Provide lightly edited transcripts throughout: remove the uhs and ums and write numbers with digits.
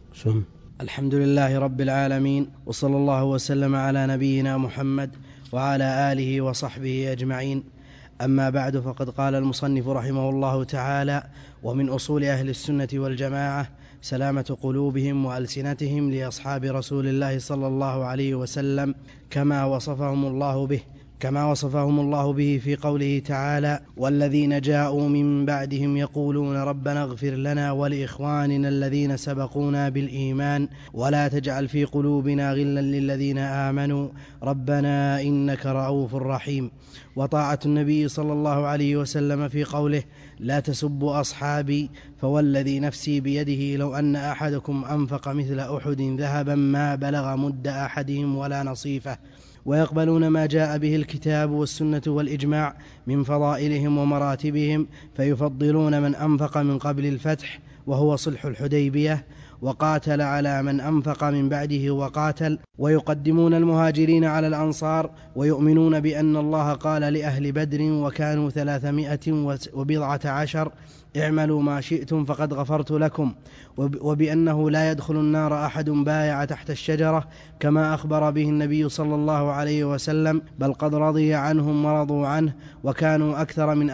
سم. الحمد لله رب العالمين، وصلى الله وسلم على نبينا محمد وعلى آله وصحبه أجمعين. أما بعد، فقد قال المصنف رحمه الله تعالى: ومن أصول أهل السنة والجماعة سلامة قلوبهم وألسنتهم لأصحاب رسول الله صلى الله عليه وسلم كما وصفهم الله به في قوله تعالى: والذين جاءوا من بعدهم يقولون ربنا اغفر لنا ولإخواننا الذين سبقونا بالإيمان ولا تجعل في قلوبنا غلا للذين آمنوا ربنا إنك رؤوف رحيم. وطاعة النبي صلى الله عليه وسلم في قوله: لا تسبوا أصحابي فوالذي نفسي بيده لو أن أحدكم أنفق مثل أحد ذهبا ما بلغ مد أحدهم ولا نصيفه. ويقبلون ما جاء به الكتاب والسنة والإجماع من فضائلهم ومراتبهم، فيفضلون من أنفق من قبل الفتح وهو صلح الحديبية وقاتل على من أنفق من بعده وقاتل، ويقدمون المهاجرين على الأنصار، ويؤمنون بأن الله قال لأهل بدر وكانوا 310 اعملوا ما شئتم فقد غفرت لكم، وبأنه لا يدخل النار أحد بايع تحت الشجرة كما أخبر به النبي صلى الله عليه وسلم، بل قد رضي عنهم ورضوا عنه وكانوا أكثر من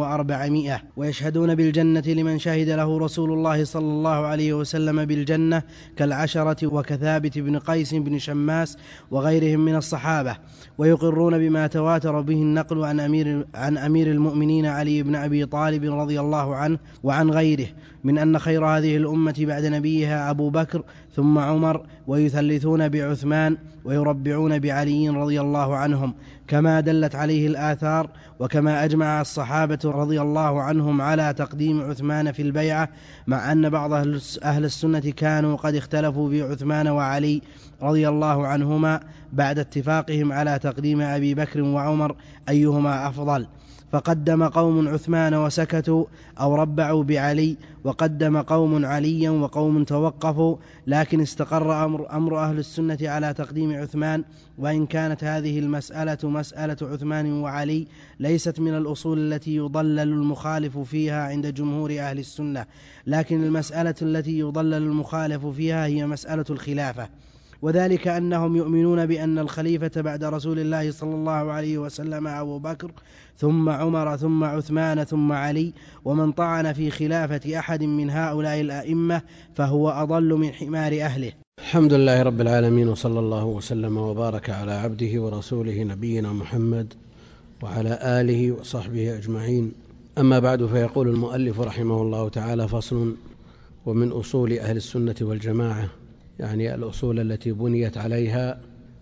1400. ويشهدون بالجنة لمن شهد له رسول الله صلى الله عليه وسلم بالجنة كالعشرة وكثابت بن قيس بن شماس وغيرهم من الصحابة. ويقرون بما تواتر به النقل عن أمير المؤمنين علي بن أبي طالب رضي الله عنه وعن غيره من أن خير هذه الأمة بعد نبيها أبو بكر ثم عمر، ويثلثون بعثمان ويربعون بعلي رضي الله عنهم كما دلت عليه الآثار، وكما أجمع الصحابة رضي الله عنهم على تقديم عثمان في البيعة، مع أن بعض أهل السنة كانوا قد اختلفوا في عثمان وعلي رضي الله عنهما بعد اتفاقهم على تقديم أبي بكر وعمر أيهما أفضل، فقدم قوم عثمان وسكتوا أو ربعوا بعلي، وقدم قوم عليا وقوم توقفوا، لكن استقر أمر أهل السنة على تقديم عثمان. وإن كانت هذه المسألة مسألة عثمان وعلي ليست من الأصول التي يضلل المخالف فيها عند جمهور أهل السنة، لكن المسألة التي يضلل المخالف فيها هي مسألة الخلافة، وذلك أنهم يؤمنون بأن الخليفة بعد رسول الله صلى الله عليه وسلم أبو بكر ثم عمر ثم عثمان ثم علي، ومن طعن في خلافة أحد من هؤلاء الأئمة فهو أضل من حمار أهله. الحمد لله رب العالمين، وصلى الله وسلم وبارك على عبده ورسوله نبينا محمد وعلى آله وصحبه أجمعين. أما بعد، فيقول المؤلف رحمه الله تعالى: فصل: ومن أصول أهل السنة والجماعة، يعني الأصول التي بنيت عليها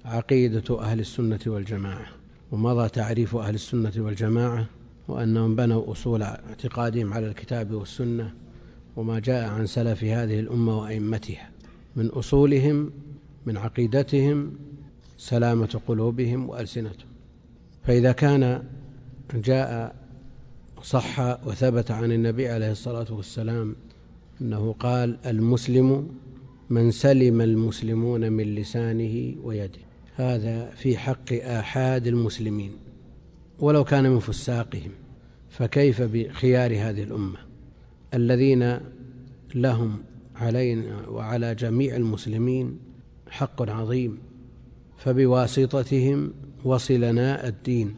عقيدة أهل السنة والجماعة. ومضى تعريف أهل السنة والجماعة، وأنهم بنوا أصول اعتقادهم على الكتاب والسنة وما جاء عن سلف هذه الأمة وأئمتها. من أصولهم من عقيدتهم سلامة قلوبهم وألسنتهم. فإذا كان جاء صح وثبت عن النبي عليه الصلاة والسلام أنه قال: المسلم من سلم المسلمون من لسانه ويده، هذا في حق آحاد المسلمين ولو كان من فساقهم، فكيف بخيار هذه الأمة الذين لهم علينا وعلى جميع المسلمين حق عظيم، فبواسطتهم وصلنا الدين،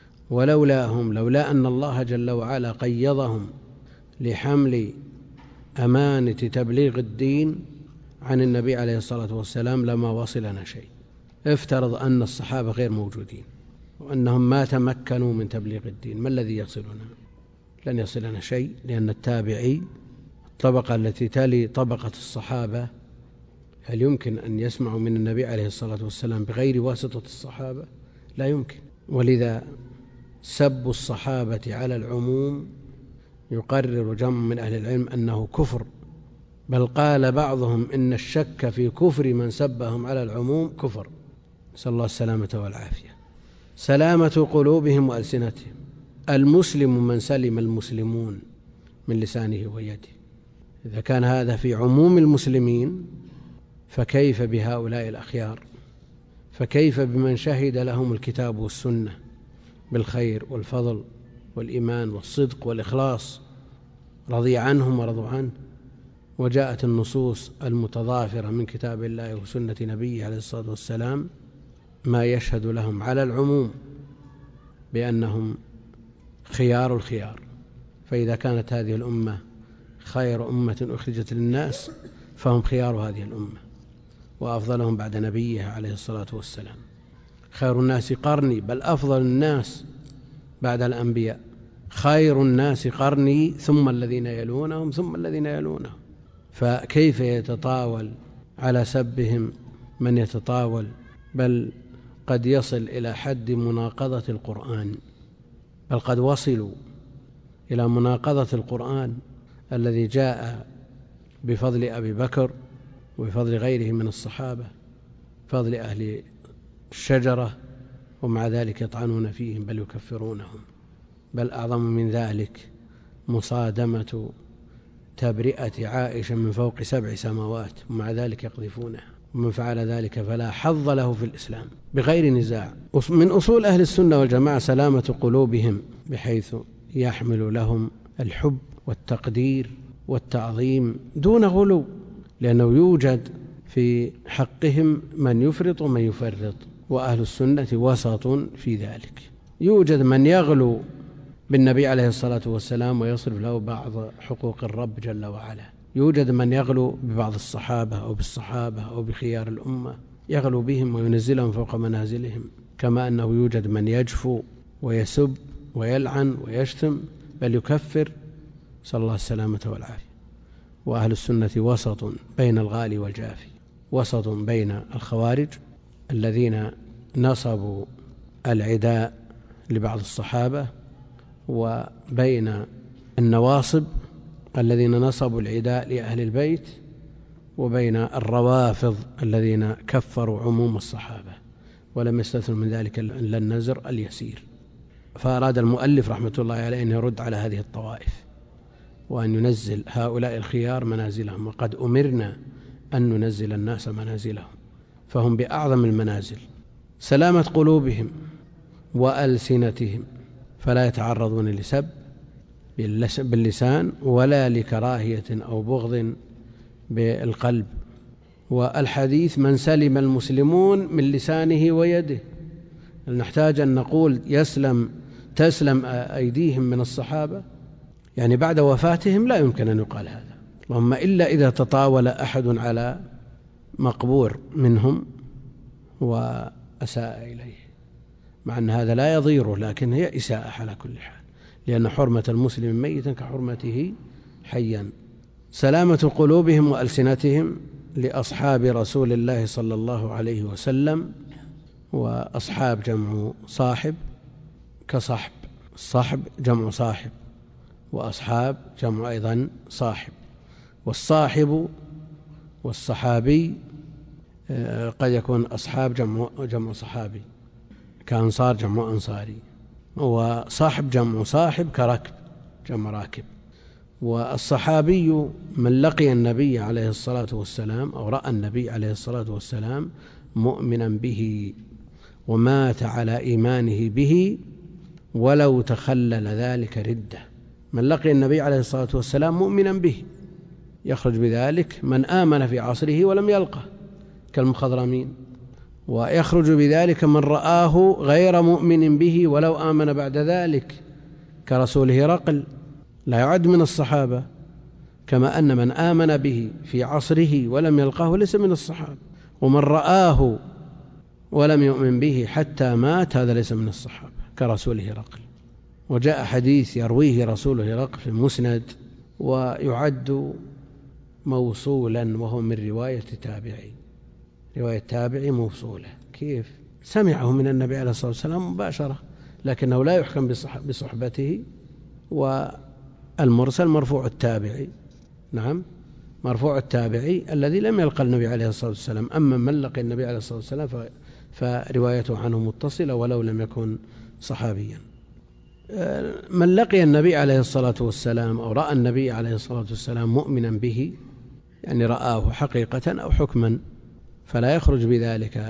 لولا أن الله جل وعلا قيضهم لحمل أمانة تبليغ الدين عن النبي عليه الصلاة والسلام لما وصلنا شيء. افترض أن الصحابة غير موجودين وأنهم ما تمكنوا من تبليغ الدين، ما الذي يصلنا؟ لن يصلنا شيء، لأن التابعي الطبقة التي تلي طبقة الصحابة هل يمكن أن يسمعوا من النبي عليه الصلاة والسلام بغير واسطة الصحابة؟ لا يمكن. ولذا سب الصحابة على العموم يقرر جمع من أهل العلم أنه كفر، بل قال بعضهم إن الشك في كفر من سبهم على العموم كفر، نسأل الله السلامة والعافية. سلامة قلوبهم وألسنتهم. المسلم من سلم المسلمون من لسانه ويده. إذا كان هذا في عموم المسلمين، فكيف بهؤلاء الأخيار؟ فكيف بمن شهد لهم الكتاب والسنة بالخير والفضل والإيمان والصدق والإخلاص، رضي عنهم ورضوا عنه؟ وجاءت النصوص المتضافرة من كتاب الله وسنة نبيه عليه الصلاة والسلام ما يشهد لهم على العموم بأنهم خيار الخيار. فإذا كانت هذه الأمة خير أمة أخرجت للناس فهم خيار هذه الأمة وأفضلهم بعد نبيها عليه الصلاة والسلام. خير الناس قرني، بل أفضل الناس بعد الأنبياء خير الناس قرني ثم الذين يلونهم ثم الذين يلونهم. فكيف يتطاول على سبهم من يتطاول، بل قد يصل إلى حد مناقضة القرآن، بل قد وصلوا إلى مناقضة القرآن الذي جاء بفضل أبي بكر وبفضل غيره من الصحابة، فضل أهل الشجرة، ومع ذلك يطعنون فيهم بل يكفرونهم. بل أعظم من ذلك مصادمة تبرئة عائشة من فوق 7 سماوات، ومع ذلك يقذفونه. ومن فعل ذلك فلا حظ له في الإسلام بغير نزاع. من أصول أهل السنة والجماعة سلامة قلوبهم، بحيث يحمل لهم الحب والتقدير والتعظيم دون غلو، لأنه يوجد في حقهم من يفرط ومن يفرط، وأهل السنة وسط في ذلك. يوجد من يغلو بالنبي عليه الصلاة والسلام ويصرف له بعض حقوق الرب جل وعلا، يوجد من يغلو ببعض الصحابة أو بالصحابة أو بخيار الأمة، يغلو بهم وينزلهم فوق منازلهم، كما أنه يوجد من يجفو ويسب ويلعن ويشتم بل يكفر، صلى الله السلامة والعافية. وأهل السنة وسط بين الغالي والجافي، وسط بين الخوارج الذين نصبوا العداء لبعض الصحابة، وبين النواصب الذين نصبوا العداء لأهل البيت، وبين الروافض الذين كفروا عموم الصحابة ولم يستثنوا من ذلك إلا النزر اليسير. فأراد المؤلف رحمة الله عليه أن يرد على هذه الطوائف وأن ينزل هؤلاء الخيار منازلهم، وقد أمرنا أن ننزل الناس منازلهم، فهم بأعظم المنازل. سلامة قلوبهم وألسنتهم، فلا يتعرضون لسب باللسان ولا لكراهية أو بغض بالقلب. والحديث من سلم المسلمون من لسانه ويده، نحتاج أن نقول تسلم أيديهم من الصحابة، يعني بعد وفاتهم لا يمكن أن يقال هذا، اللهم إلا إذا تطاول أحد على مقبور منهم وأساء إليه، مع أن هذا لا يضيره، لكن هي إساءة على كل حال، لأن حرمة المسلم ميتا كحرمته حيا. سلامة قلوبهم وألسنتهم لأصحاب رسول الله صلى الله عليه وسلم. وأصحاب جمع صاحب كصحب، الصحب جمع صاحب، وأصحاب جمع أيضا صاحب. والصاحب والصحابي قد يكون أصحاب جمع صحابي، كأنصار جمع أنصاري. وصاحب جمع صاحب كركب جمع راكب. والصحابي من لقي النبي عليه الصلاة والسلام أو رأى النبي عليه الصلاة والسلام مؤمنا به ومات على إيمانه به ولو تخلل ذلك ردة. من لقي النبي عليه الصلاة والسلام مؤمنا به يخرج بذلك من آمن في عصره ولم يلقه كالمخضرمين، ويخرج بذلك من رآه غير مؤمن به ولو آمن بعد ذلك كرسول هرقل، لا يعد من الصحابة، كما أن من آمن به في عصره ولم يلقاه ليس من الصحابة، ومن رآه ولم يؤمن به حتى مات هذا ليس من الصحابة كرسول هرقل. وجاء حديث يرويه رسول هرقل في المسند ويعد موصولا، وهو من رواية تابعي، رواية تابعي موصولة. كيف؟ سمعه من النبي عليه الصلاة والسلام مباشرة، لكنه لا يحكم بصحبته. والمرسل مرفوع التابعي، نعم مرفوع التابعي الذي لم يلقى النبي عليه الصلاة والسلام. أما من لقي النبي عليه الصلاة والسلام فروايته عنه متصلة ولو لم يكن صحابيا. من لقي النبي عليه الصلاة والسلام أو رأى النبي عليه الصلاة والسلام مؤمنا به، يعني رآه حقيقة أو حكما، فلا يخرج بذلك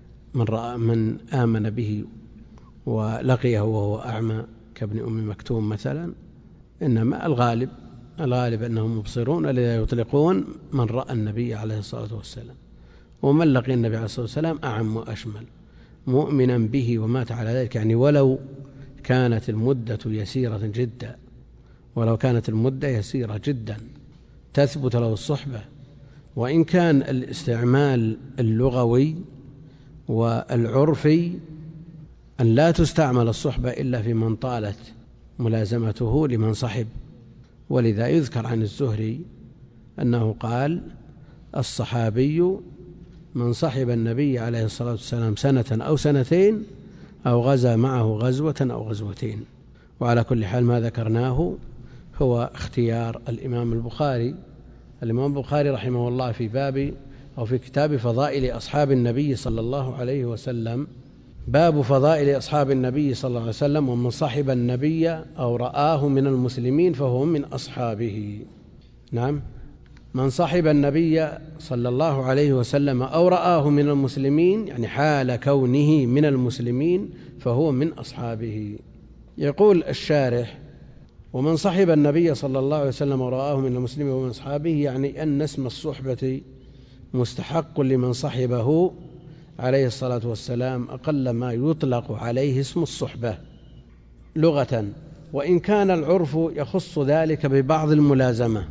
من آمن به ولقيه وهو أعمى كابن أم مكتوم مثلا، إنما الغالب الغالب أنهم مبصرون، لذا يطلقون من رأى النبي عليه الصلاة والسلام، ومن لقي النبي عليه الصلاة والسلام أعم وأشمل، مؤمنا به ومات على ذلك، يعني ولو كانت المدة يسيرة جدا، ولو كانت المدة يسيرة جدا تثبت له الصحبة. وإن كان الاستعمال اللغوي والعرفي أن لا تستعمل الصحبة إلا في من طالت ملازمته لمن صحب، ولذا يذكر عن الزهري أنه قال: الصحابي من صحب النبي عليه الصلاة والسلام سنة أو سنتين أو غزا معه غزوة أو غزوتين. وعلى كل حال ما ذكرناه هو اختيار الإمام البخاري. الإمام البخاري رحمه الله في باب أو في كتاب فضائل أصحاب النبي صلى الله عليه وسلم، باب فضائل أصحاب النبي صلى الله عليه وسلم: ومن صحب النبي أو رآه من المسلمين فهو من أصحابه. نعم، من صحب النبي صلى الله عليه وسلم أو رآه من المسلمين، يعني حال كونه من المسلمين، فهو من أصحابه. يقول الشارح: ومن صحب النبي صلى الله عليه وسلم ورآه من المسلمين ومن أصحابه، يعني أن اسم الصحبة مستحق لمن صحبه عليه الصلاة والسلام أقل ما يطلق عليه اسم الصحبة لغة، وإن كان العرف يخص ذلك ببعض الملازمة،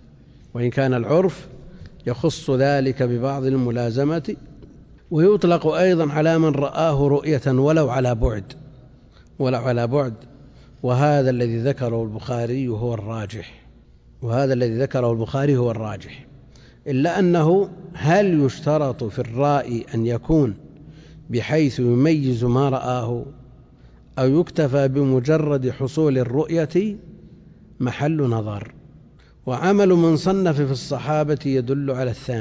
ويطلق أيضا على من رآه رؤية ولو على بعد، وهذا الذي ذكره البخاري هو الراجح، إلا أنه هل يشترط في الرائي أن يكون بحيث يميز ما رآه، أو يكتفى بمجرد حصول الرؤية؟ محل نظر. وعمل من صنف في الصحابة يدل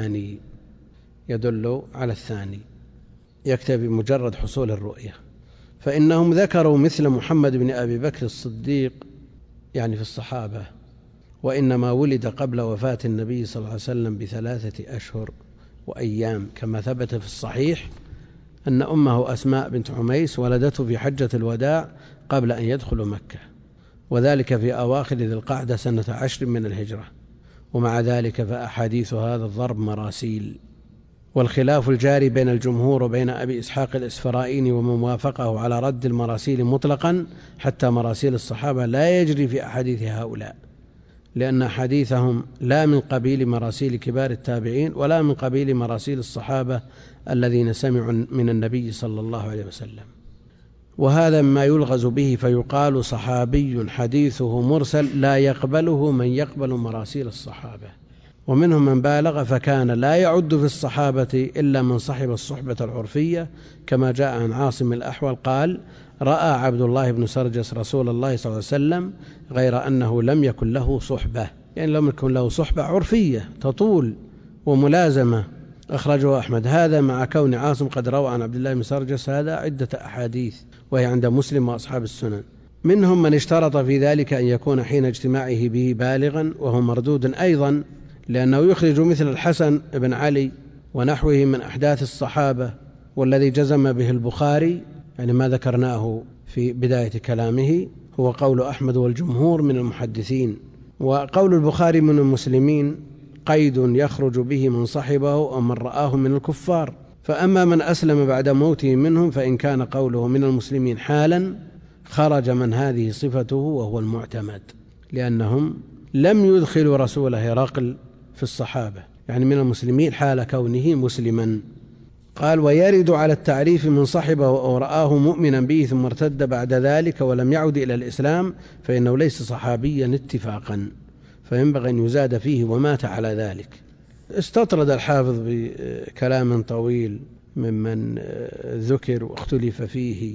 على الثاني، يكتفي بمجرد حصول الرؤية، فإنهم ذكروا مثل محمد بن أبي بكر الصديق يعني في الصحابة، وإنما ولد قبل وفاة النبي صلى الله عليه وسلم ب3 أشهر وأيام، كما ثبت في الصحيح أن أمه أسماء بنت عميس ولدته في حجة الوداع قبل أن يدخل مكة، وذلك في أواخر ذي القعدة سنة 10 من الهجرة. ومع ذلك فأحاديث هذا الضرب مراسيل. والخلاف الجاري بين الجمهور وبين أبي إسحاق الإسفرائيني ومن وافقه على رد المراسيل مطلقا حتى مراسيل الصحابة لا يجري في أحاديث هؤلاء، لأن حديثهم لا من قبيل مراسيل كبار التابعين ولا من قبيل مراسيل الصحابة الذين سمعوا من النبي صلى الله عليه وسلم. وهذا مما يلغز به، فيقال صحابي حديثه مرسل لا يقبله من يقبل مراسيل الصحابة. ومنهم من بالغ فكان لا يعد في الصحابة إلا من صحب الصحبة العرفية، كما جاء عن عاصم الأحول قال: رأى عبد الله بن سرجس رسول الله صلى الله عليه وسلم غير أنه لم يكن له صحبة، يعني لم يكن له صحبة عرفية تطول وملازمة. أخرجه أحمد. هذا مع كون عاصم قد روى عن عبد الله بن سرجس هذا عدة أحاديث، وهي عند مسلم وأصحاب السنن. منهم من اشترط في ذلك أن يكون حين اجتماعه به بالغا، وهو مردود أيضا، لأنه يخرج مثل الحسن بن علي ونحوه من أحداث الصحابة. والذي جزم به البخاري يعني ما ذكرناه في بداية كلامه هو قول أحمد والجمهور من المحدثين. وقول البخاري من المسلمين قيد يخرج به من صحبه أو من رآه من الكفار. فأما من أسلم بعد موته منهم فإن كان قوله من المسلمين حالا خرج من هذه صفته وهو المعتمد، لأنهم لم يدخلوا رسول هرقل في الصحابة، يعني من المسلمين حال كونه مسلما. قال: ويرد على التعريف من صحبه أو رآه مؤمنا به ثم ارتد بعد ذلك ولم يعد إلى الإسلام فإنه ليس صحابيا اتفاقا، فينبغي أن يزاد فيه ومات على ذلك. استطرد الحافظ بكلام طويل ممن ذكر واختلف فيه.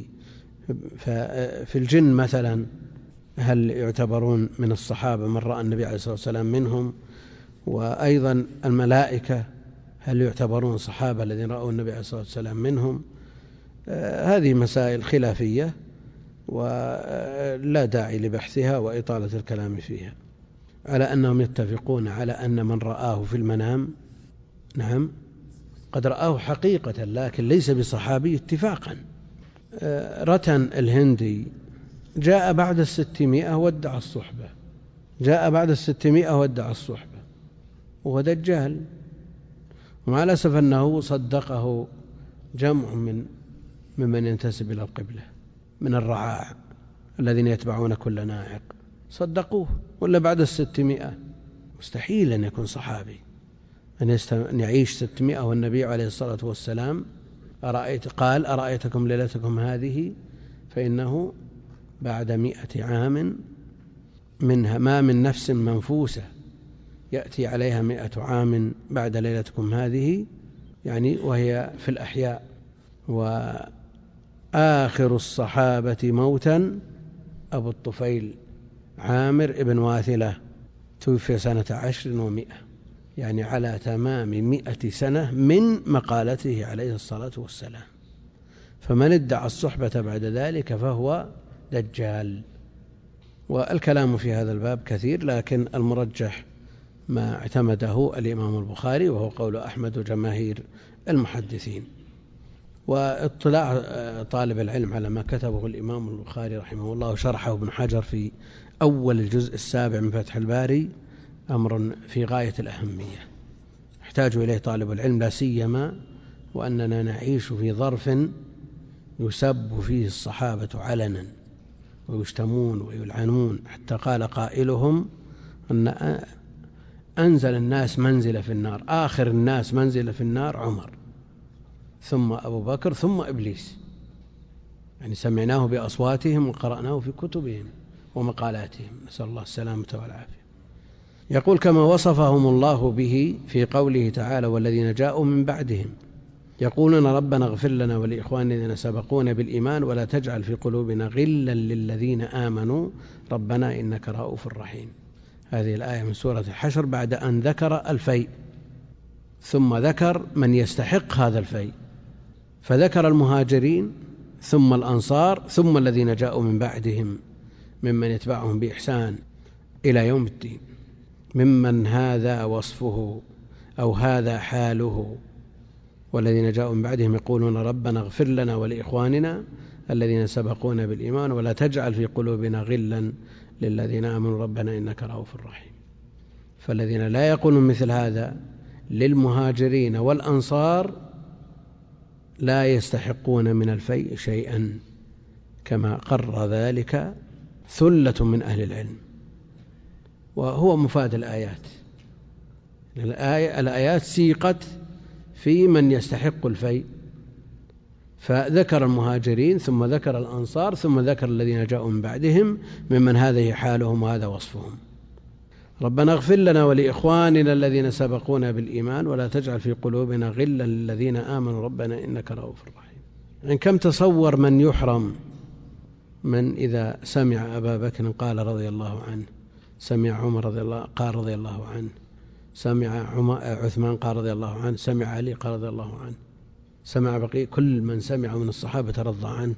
ففي الجن مثلا هل يعتبرون من الصحابة من رأى النبي عليه الصلاة والسلام منهم؟ وأيضا الملائكة هل يعتبرون صحابة الذين رأوا النبي عليه الصلاة والسلام منهم؟ هذه مسائل خلافية ولا داعي لبحثها وإطالة الكلام فيها، على أنهم يتفقون على أن من رآه في المنام نعم قد رآه حقيقة، لكن ليس بصحابي اتفاقا. رتن الهندي جاء بعد 600 وادعى الصحبة، جاء بعد 600 وادعى الصحبة، وهو دجال. ومع الأسف أنه صدقه جمع ممن ينتسب إلى القبلة من الرعاع الذين يتبعون كل ناعق، صدقوه. ولا بعد 600 مستحيل أن يكون صحابي، أن يعيش 600 والنبي عليه الصلاة والسلام قال أرأيتكم ليلتكم هذه فإنه بعد 100 عام منها ما من نفس منفوسة يأتي عليها 100 عام بعد ليلتكم هذه، يعني وهي في الأحياء. وآخر الصحابة موتا أبو الطفيل عامر ابن واثلة، توفي سنة 10 و100، يعني على تمام 100 سنة من مقالته عليه الصلاة والسلام. فمن ادعى الصحبة بعد ذلك فهو دجال. والكلام في هذا الباب كثير، لكن المرجح ما اعتمده الإمام البخاري، وهو قول أحمد وجماهير المحدثين. واطلاع طالب العلم على ما كتبه الإمام البخاري رحمه الله وشرحه ابن حجر في أول الجزء 7 من فتح الباري أمر في غاية الأهمية يحتاج إليه طالب العلم، لا سيما وأننا نعيش في ظرف يسب فيه الصحابة علنا ويشتمون ويلعنون، حتى قال قائلهم أن أنزل الناس منزل في النار، آخر الناس منزل في النار عمر، ثم أبو بكر، ثم إبليس. يعني سمعناه بأصواتهم وقرأناه في كتبهم ومقالاتهم، نسأل الله السلامة والعافية. يقول كما وصفهم الله به في قوله تعالى والذين جاءوا من بعدهم يقولون ربنا اغفر لنا ولإخواننا الذين سبقونا بالإيمان ولا تجعل في قلوبنا غلا للذين آمنوا ربنا إنك رؤوف رحيم. هذه الآية من سورة الحشر بعد أن ذكر الفيء، ثم ذكر من يستحق هذا الفيء، فذكر المهاجرين ثم الأنصار ثم الذين جاءوا من بعدهم ممن يتبعهم بإحسان إلى يوم الدين، ممن هذا وصفه أو هذا حاله. والذين جاءوا من بعدهم يقولون ربنا اغفر لنا ولإخواننا الذين سبقونا بالإيمان ولا تجعل في قلوبنا غلا للذين آمنوا ربنا إنك رؤوف رحيم. فالذين لا يقولون مثل هذا للمهاجرين والأنصار لا يستحقون من الفيء شيئا، كما قرر ذلك ثلة من أهل العلم، وهو مفاد الآيات. الآيات سيقت في من يستحق الفيء، فذكر المهاجرين ثم ذكر الأنصار ثم ذكر الذين جاءوا من بعدهم ممن هذه حالهم وهذا وصفهم. ربنا اغفر لنا ولإخواننا الذين سبقونا بالإيمان ولا تجعل في قلوبنا غلا للذين آمنوا ربنا إنك رؤوف رحيم. يعني كم تصور من يحرم، من إذا سمع أبا بكر قال رضي الله عنه، سمع عمر قال رضي الله عنه، سمع عثمان قال رضي الله عنه، سمع علي قال رضي الله عنه، سمع بقي كل من سمع من الصحابة ترضى عنه.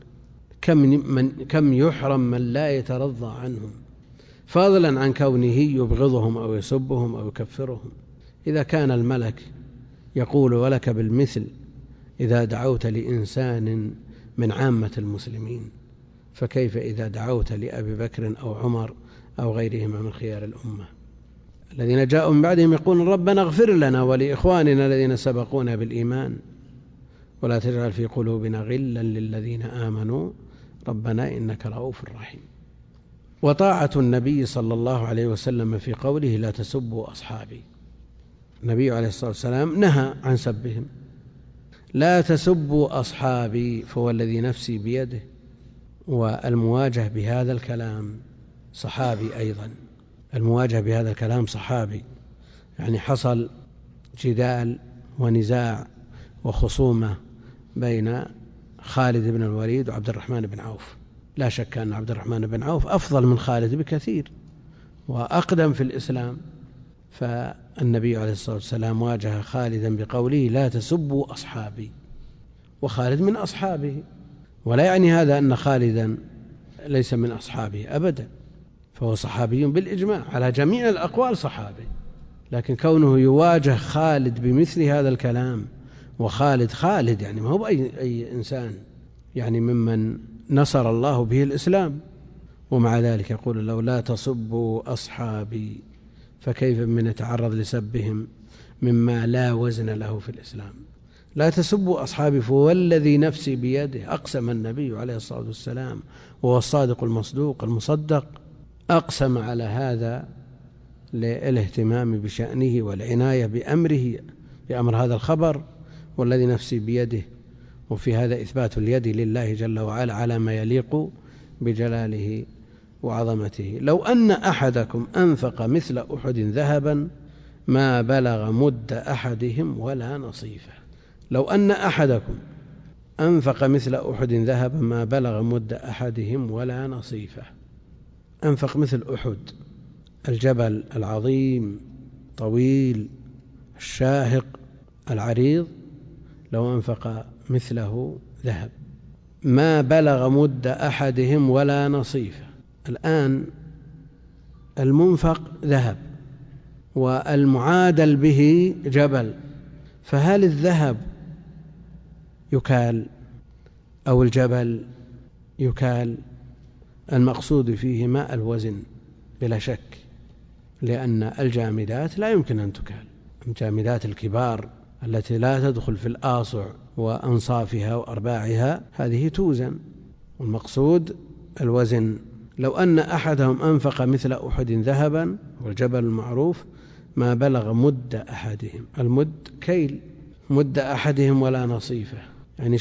كم يحرم من لا يترضى عنهم، فضلا عن كونه يبغضهم أو يسبهم أو يكفرهم. إذا كان الملك يقول ولك بالمثل إذا دعوت لإنسان من عامة المسلمين، فكيف إذا دعوت لأبي بكر أو عمر أو غيرهما من خيار الأمة. الذين جاءوا من بعدهم يقولون ربنا اغفر لنا ولإخواننا الذين سبقونا بالإيمان ولا تجعل في قلوبنا غلا للذين آمنوا ربنا إنك رؤوف رحيم. وطاعة النبي صلى الله عليه وسلم في قوله لا تسبوا أصحابي، النبي عليه الصلاة والسلام نهى عن سبهم، لا تسبوا أصحابي، فهو الذي نفسي بيده. والمواجه بهذا الكلام صحابي أيضا، المواجه بهذا الكلام صحابي، يعني حصل جدال ونزاع وخصومة بين خالد بن الوليد وعبد الرحمن بن عوف. لا شك أن عبد الرحمن بن عوف أفضل من خالد بكثير وأقدم في الإسلام، فالنبي عليه الصلاة والسلام واجه خالدا بقوله لا تسبوا أصحابي، وخالد من أصحابه، ولا يعني هذا أن خالدا ليس من أصحابه أبدا، فهو صحابي بالإجماع على جميع الأقوال صحابي، لكن كونه يواجه خالد بمثل هذا الكلام، وخالد يعني ما هو أي إنسان، يعني ممن نصر الله به الإسلام ومع ذلك يقول لو لا تصبوا أصحابي، فكيف من يتعرض لسبهم مما لا وزن له في الإسلام. لا تسبوا أصحابي، فوالذي نفسي بيده، أقسم النبي عليه الصلاة والسلام وهو الصادق المصدوق المصدق، أقسم على هذا للاهتمام بشأنه والعناية بأمر هذا الخبر، والذي نفسي بيده، وفي هذا إثبات اليد لله جل وعلا على ما يليق بجلاله وعظمته. لو أن أحدكم أنفق مثل أحد ذهبا ما بلغ مد أحدهم ولا نصيفه. لو أن أحدكم أنفق مثل أحد ذهبا ما بلغ مد أحدهم ولا نصيفه. أنفق مثل أحد، الجبل العظيم طويل الشاهق العريض، لو أنفق مثله ذهب ما بلغ مد أحدهم ولا نصيفه. الآن المنفق ذهب والمعادل به جبل، فهل الذهب يكال أو الجبل يكال؟ المقصود فيه ما الوزن بلا شك، لأن الجامدات لا يمكن أن تكال. الجامدات الكبار التي لا تدخل في الآصع وأنصافها وأرباعها هذه توزن، والمقصود الوزن. لو أن أحدهم أنفق مثل أحد ذهبا، والجبل المعروف، ما بلغ مد أحدهم، المد كيل، مد أحدهم ولا نصيفه، يعني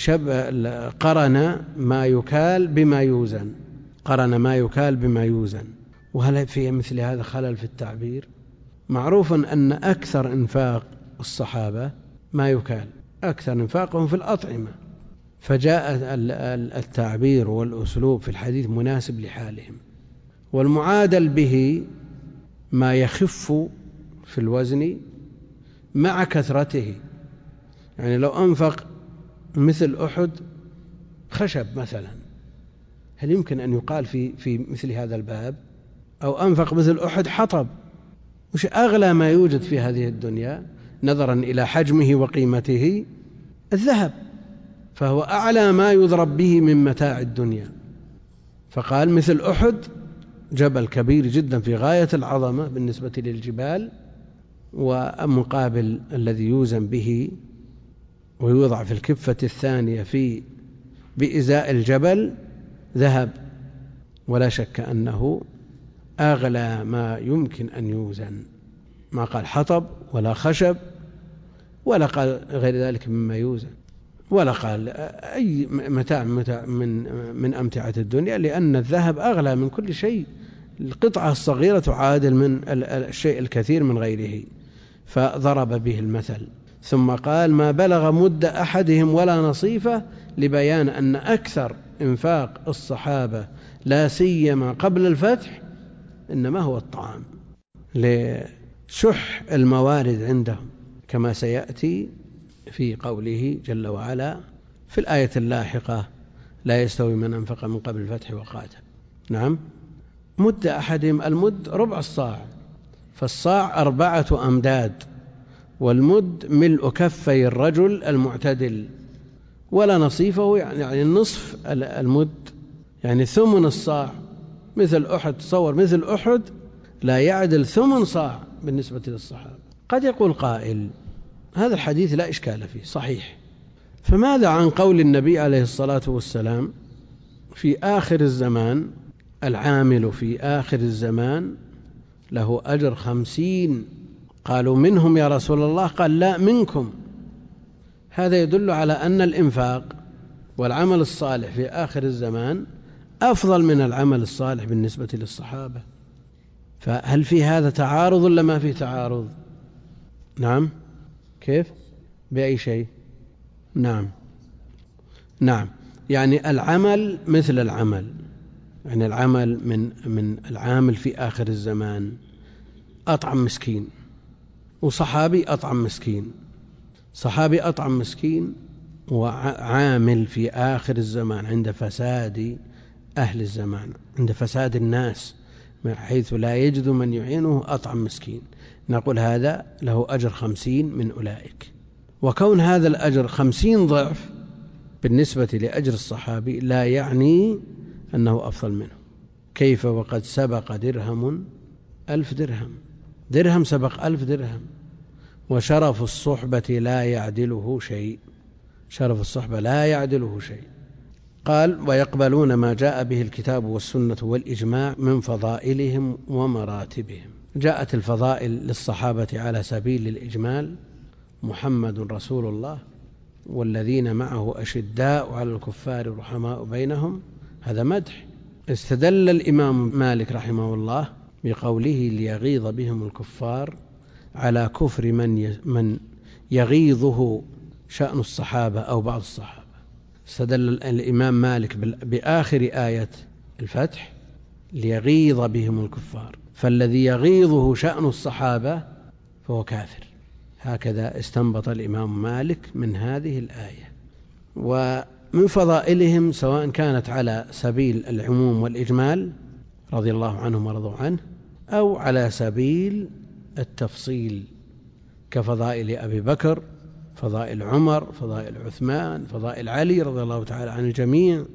قرن ما يكال بما يوزن، قرن ما يكال بما يوزن. وهل في مثل هذا خلل في التعبير؟ معروف أن أكثر إنفاق الصحابة ما يكال، أكثر إنفاقهم في الأطعمة، فجاء التعبير والأسلوب في الحديث مناسب لحالهم. والمعادل به ما يخف في الوزن مع كثرته، يعني لو أنفق مثل أحد خشب مثلا، هل يمكن أن يقال في مثل هذا الباب؟ أو أنفق مثل أحد حطب، وش أغلى ما يوجد في هذه الدنيا نظرا إلى حجمه وقيمته؟ الذهب، فهو أعلى ما يضرب به من متاع الدنيا. فقال مثل أحد، جبل كبير جدا في غاية العظمة بالنسبة للجبال، ومقابل الذي يوزن به ويوضع في الكفة الثانية بإزاء الجبل ذهب، ولا شك أنه أغلى ما يمكن أن يوزن. ما قال حطب ولا خشب ولا قال غير ذلك مما يوزن، ولا قال أي متاع من أمتعة الدنيا، لأن الذهب أغلى من كل شيء، القطعة الصغيرة تعادل من الشيء الكثير من غيره، فضرب به المثل. ثم قال ما بلغ مد أحدهم ولا نصيفه، لبيان أن أكثر إنفاق الصحابة لا سيما قبل الفتح إنما هو الطعام، لشح الموارد عندهم، كما سيأتي في قوله جل وعلا في الآية اللاحقة لا يستوي من أنفق من قبل الفتح وقاتل. نعم، مد أحدهم، المد ربع الصاع، فالصاع 4 أمداد، والمد ملء كفي الرجل المعتدل، ولا نصيفه يعني النصف المد، يعني ثمن الصاع. مثل أحد، تصور مثل أحد لا يعدل ثمن صاع بالنسبة للصحابة. قد يقول قائل هذا الحديث لا إشكال فيه صحيح، فماذا عن قول النبي عليه الصلاة والسلام في آخر الزمان العامل في آخر الزمان له أجر 50؟ قالوا منهم يا رسول الله، قال لا منكم. هذا يدل على أن الإنفاق والعمل الصالح في آخر الزمان أفضل من العمل الصالح بالنسبة للصحابة. فهل في هذا تعارض ولا ما في تعارض؟ نعم، كيف؟ بأي شيء؟ نعم، يعني العمل مثل العمل، يعني العمل من العامل في آخر الزمان أطعم مسكين، وصحابي أطعم مسكين، صحابي أطعم مسكين، وعامل في آخر الزمان عند فساد أهل الزمان، عند فساد الناس من حيث لا يجد من يعينه أطعم مسكين، نقول هذا له أجر 50 من أولئك. وكون هذا الأجر 50 ضعف بالنسبة لأجر الصحابي لا يعني أنه أفضل منه، كيف وقد سبق درهم 1000 درهم، درهم سبق 1000 درهم. وشرف الصحبة لا يعدله شيء، شرف الصحبة لا يعدله شيء. قال ويقبلون ما جاء به الكتاب والسنة والإجماع من فضائلهم ومراتبهم. جاءت الفضائل للصحابة على سبيل الإجمال: محمد رسول الله والذين معه أشداء على الكفار رحماء بينهم، هذا مدح. استدل الإمام مالك رحمه الله بقوله ليغيظ بهم الكفار على كفر من يغيظه شأن الصحابة أو بعض الصحابة. استدل الإمام مالك بآخر آية الفتح ليغيظ بهم الكفار، فالذي يغيظه شأن الصحابة فهو كافر. هكذا استنبط الإمام مالك من هذه الآية. ومن فضائلهم سواء كانت على سبيل العموم والإجمال رضي الله عنهم ورضوا عنه، أو على سبيل التفصيل كفضائل أبي بكر، فضائل عمر، فضائل عثمان، فضائل علي رضي الله تعالى عن الجميع،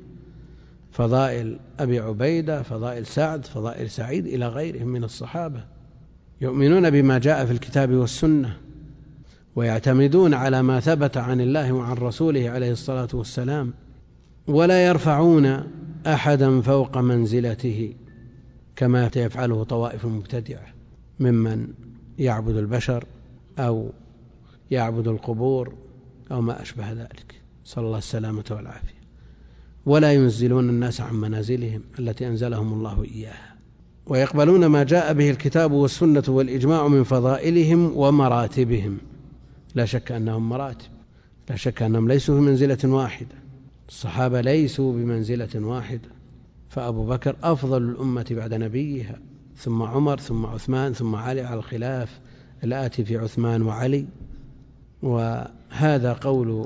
فضائل أبي عبيدة، فضائل سعد، فضائل سعيد، إلى غيرهم من الصحابة. يؤمنون بما جاء في الكتاب والسنة، ويعتمدون على ما ثبت عن الله وعن رسوله عليه الصلاة والسلام، ولا يرفعون أحدا فوق منزلته كما يفعله طوائف مبتدعة ممن يعبد البشر أو يعبد القبور أو ما أشبه ذلك، صلى الله السلامة والعافية. ولا ينزلون الناس عن منازلهم التي أنزلهم الله إياها. ويقبلون ما جاء به الكتاب والسنة والإجماع من فضائلهم ومراتبهم. لا شك أنهم مراتب، لا شك أنهم ليسوا بمنزلة واحدة، الصحابة ليسوا بمنزلة واحدة، فأبو بكر أفضل الأمة بعد نبيها، ثم عمر، ثم عثمان، ثم علي على الخلاف الآتي في عثمان وعلي. وهذا قول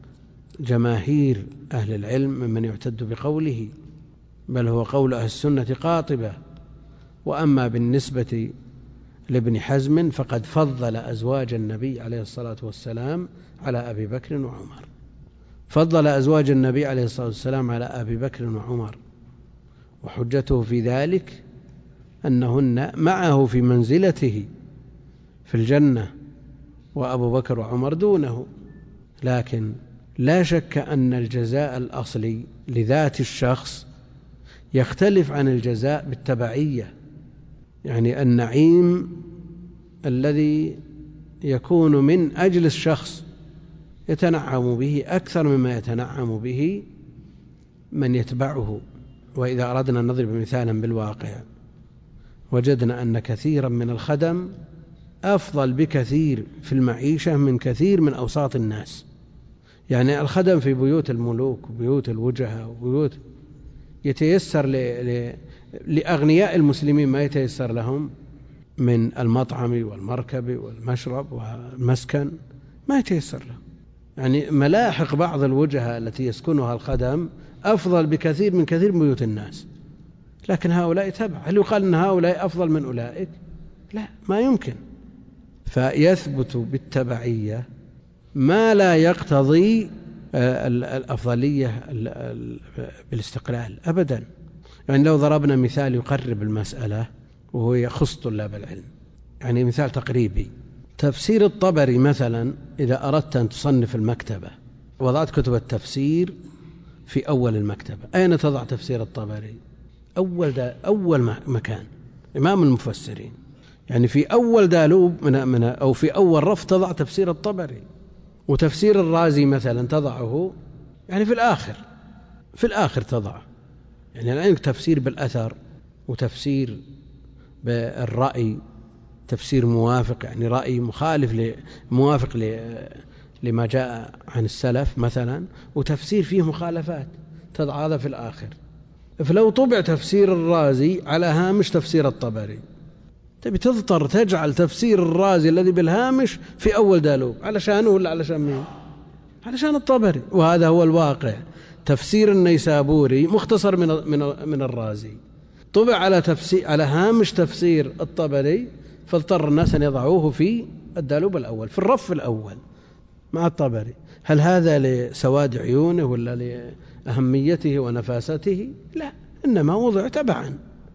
جماهير أهل العلم ممن يعتد بقوله، بل هو قول أهل السنة قاطبة. وأما بالنسبة لابن حزم فقد فضل أزواج النبي عليه الصلاة والسلام على أبي بكر وعمر، فضل أزواج النبي عليه الصلاة والسلام على أبي بكر وعمر، وحجته في ذلك أنهن معه في منزلته في الجنة، وأبو بكر وعمر دونه. لكن لا شك أن الجزاء الأصلي لذات الشخص يختلف عن الجزاء بالتبعية، يعني النعيم الذي يكون من أجل الشخص يتنعم به أكثر مما يتنعم به من يتبعه. وإذا أردنا أن نضرب مثالا بالواقع وجدنا أن كثيرا من الخدم أفضل بكثير في المعيشة من كثير من أوساط الناس. يعني الخدم في بيوت الملوك وبيوت الوجهاء وبيوت يتيسر لأغنياء المسلمين ما يتيسر لهم من المطعم والمركب والمشرب والمسكن، ما يتيسر لهم. يعني ملاحق بعض الوجهاء التي يسكنها الخدم أفضل بكثير من كثير من بيوت الناس، لكن هؤلاء تبع. هل يقال أن هؤلاء أفضل من أولئك؟ لا، ما يمكن. فيثبت بالتبعية ما لا يقتضي الأفضلية بالاستقلال أبدا. يعني لو ضربنا مثال يقرب المسألة وهو يخص طلاب العلم، يعني مثال تقريبي: تفسير الطبري مثلا، إذا أردت أن تصنف المكتبة وضعت كتب التفسير في أول المكتبة، أين تضع تفسير الطبري؟ أول مكان، إمام المفسرين. يعني في أول دالوب أو في أول رف تضع تفسير الطبري. وتفسير الرازي مثلا تضعه يعني في الآخر تضعه. يعني الآن تفسير بالأثر وتفسير بالرأي، تفسير موافق يعني رأي موافق لما جاء عن السلف مثلا، وتفسير فيه مخالفات تضع هذا في الآخر. فلو طبع تفسير الرازي على هامش تفسير الطبري تبي تضطر تجعل تفسير الرازي الذي بالهامش في أول دالوب، علشانه ولا علشان مين؟ علشان الطبري. وهذا هو الواقع. تفسير النيسابوري مختصر من الرازي، طبع على هامش تفسير الطبري، فاضطر الناس أن يضعوه في الدالوب الأول في الرف الأول مع الطبري. هل هذا لسواد عيونه ولا لأهميته ونفاسته؟ لا، إنما وضع تبعا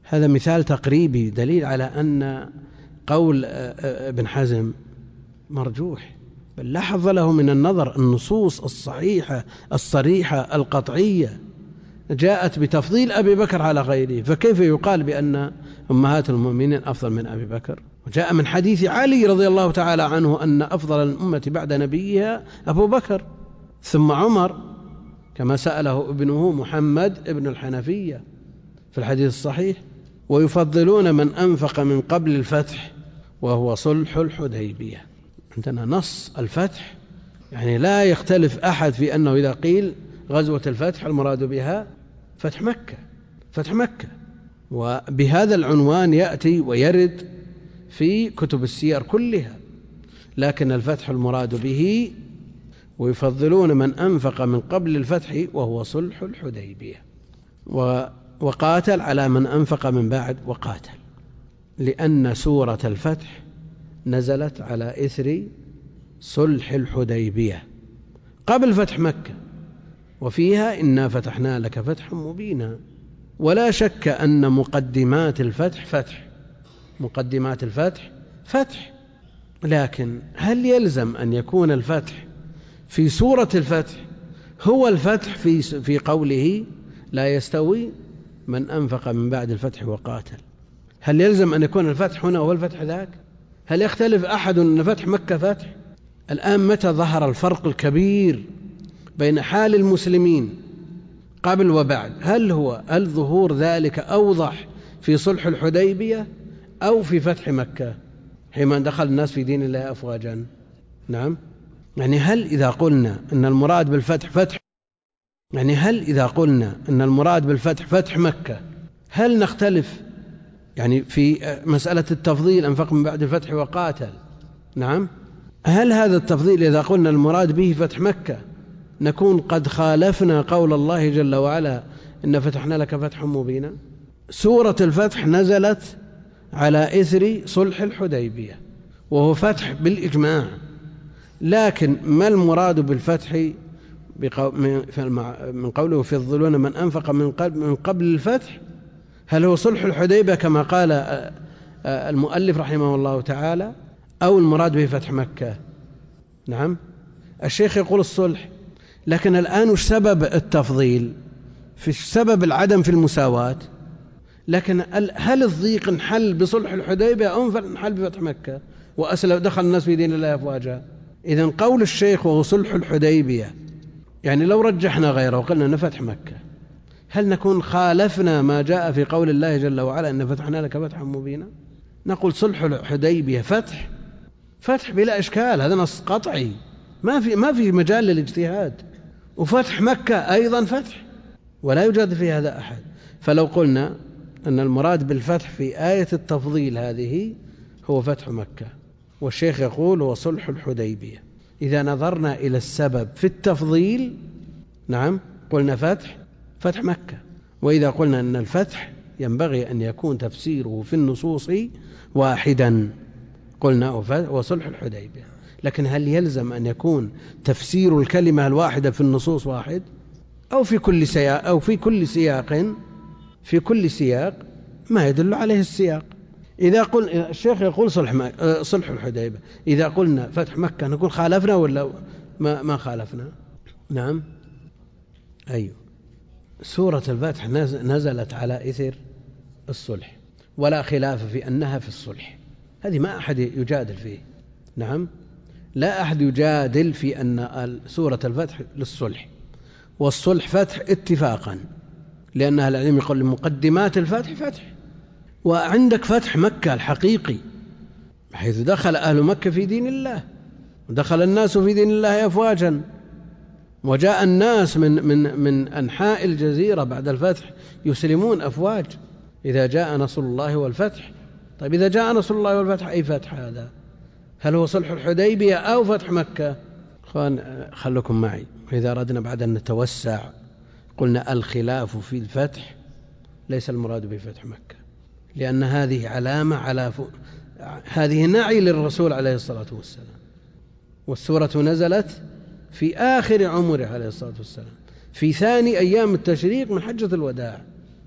هذا مثال تقريبي دليل على أن قول ابن حزم مرجوح، بل لا حظ له من النظر. النصوص الصحيحة الصريحة القطعية جاءت بتفضيل أبي بكر على غيره، فكيف يقال بأن أمهات المؤمنين أفضل من أبي بكر؟ وجاء من حديث علي رضي الله تعالى عنه أن أفضل الأمة بعد نبيها أبو بكر ثم عمر، كما سأله ابنه محمد ابن الحنفية في الحديث الصحيح. ويفضلون من أنفق من قبل الفتح وهو صلح الحديبية. عندنا نص الفتح، يعني لا يختلف أحد في أنه إذا قيل غزوة الفتح المراد بها فتح مكة، فتح مكة، وبهذا العنوان يأتي ويرد في كتب السير كلها. لكن الفتح المراد به ويفضلون من أنفق من قبل الفتح وهو صلح الحديبية. وقاتل على من أنفق من بعد وقاتل، لأن سورة الفتح نزلت على إثر صلح الحديبية قبل فتح مكة، وفيها إنا فتحنا لك فتحا مبينا. ولا شك أن مقدمات الفتح فتح، مقدمات الفتح فتح، لكن هل يلزم أن يكون الفتح في سورة الفتح هو الفتح في قوله لا يستوي من أنفق من بعد الفتح وقاتل؟ هل يلزم أن يكون الفتح هنا هو الفتح ذاك؟ هل يختلف أحد أن فتح مكة فتح؟ الآن متى ظهر الفرق الكبير بين حال المسلمين قبل وبعد؟ هل ظهور ذلك أوضح في صلح الحديبية أو في فتح مكة حينما دخل الناس في دين الله أفواجا؟ نعم، يعني هل إذا قلنا أن المراد بالفتح فتح مكة، هل نختلف يعني في مسألة التفضيل أنفق من بعد الفتح وقاتل؟ نعم، هل هذا التفضيل إذا قلنا المراد به فتح مكة نكون قد خالفنا قول الله جل وعلا إن فتحنا لك فتحا مبينا؟ سورة الفتح نزلت على إثر صلح الحديبية وهو فتح بالإجماع، لكن ما المراد بالفتح من قوله يفضلون من أنفق من قبل الفتح؟ هل هو صلح الحديبية كما قال المؤلف رحمه الله تعالى، أو المراد به فتح مكة؟ نعم، الشيخ يقول الصلح، لكن الآن وش سبب التفضيل؟ في سبب العدم في المساواة. لكن هل الضيق انحل بصلح الحديبية أو انحل بفتح مكة وأسلم دخل الناس في دين الله أفواجا؟ إذن قول الشيخ وهو صلح الحديبية، يعني لو رجحنا غيره وقلنا أن فتح مكة، هل نكون خالفنا ما جاء في قول الله جل وعلا أن فتحنا لك فتحا مبينا؟ نقول صلح الحديبية فتح بلا إشكال، هذا نص قطعي ما في مجال للاجتهاد، وفتح مكة أيضا فتح ولا يوجد في هذا أحد. فلو قلنا أن المراد بالفتح في آية التفضيل هذه هو فتح مكة، والشيخ يقول هو صلح الحديبية، إذا نظرنا إلى السبب في التفضيل نعم قلنا فتح مكة. وإذا قلنا أن الفتح ينبغي أن يكون تفسيره في النصوص واحدا قلنا هو صلح الحديبية. لكن هل يلزم أن يكون تفسير الكلمة الواحدة في النصوص واحد أو في كل سياق أو في كل سياق ما يدل عليه السياق؟ إذا قلنا الشيخ يقول صلح الحديبية، إذا قلنا فتح مكة نكون خالفنا ولا ما خالفنا؟ نعم، أيوه، سورة الفتح نزلت على إثر الصلح ولا خلاف في أنها في الصلح، هذه ما أحد يجادل فيه. نعم، لا أحد يجادل في أن سورة الفتح للصلح، والصلح فتح اتفاقا، لأن أهل العلم يقول مقدمات الفتح فتح. وعندك فتح مكة الحقيقي حيث دخل أهل مكة في دين الله ودخل الناس في دين الله أفواجا، وجاء الناس من أنحاء الجزيرة بعد الفتح يسلمون أفواج إذا جاء نصر الله والفتح. طيب إذا جاء نصر الله والفتح أي فتح هذا؟ هل هو صلح الحديبية أو فتح مكة؟ خلكم معي. وإذا أردنا بعد أن نتوسع قلنا الخلاف في الفتح ليس المراد بفتح مكة، لأن هذه علامة هذه نعي للرسول عليه الصلاة والسلام، والسورة نزلت في آخر عمره عليه الصلاة والسلام في ثاني أيام التشريق من حجة الوداع،